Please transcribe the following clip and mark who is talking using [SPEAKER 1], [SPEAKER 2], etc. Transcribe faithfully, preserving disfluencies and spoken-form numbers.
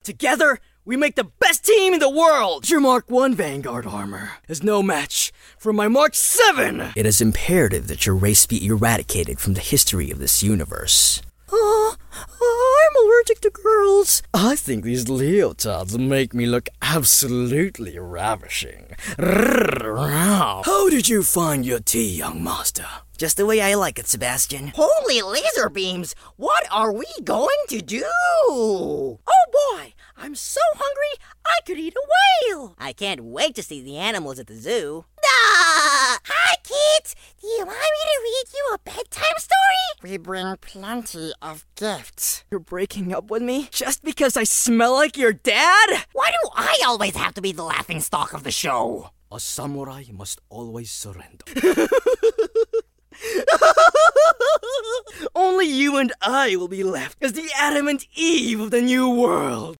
[SPEAKER 1] Together, we make the best team in the world! Your Mark one Vanguard armor is no match for my Mark seven!
[SPEAKER 2] It is imperative that your race be eradicated from the history of this universe.
[SPEAKER 1] Uh, I'm allergic to girls. I think these leotards make me look absolutely ravishing. How did you find your tea, young master?
[SPEAKER 2] Just the way I like it, Sebastian.
[SPEAKER 3] Holy laser beams! What are we going to do? Oh boy! I'm so hungry, I could eat a whale!
[SPEAKER 4] I can't wait to see the animals at the zoo.
[SPEAKER 3] Ah! Hi, kids! Do you want me to read you a bedtime story?
[SPEAKER 5] We bring plenty of gifts.
[SPEAKER 1] You're breaking up with me just because I smell like your dad?
[SPEAKER 3] Why do I always have to be the laughingstock of the show?
[SPEAKER 1] A samurai must always surrender. Only you and I will be left as the Adam and Eve of the new world.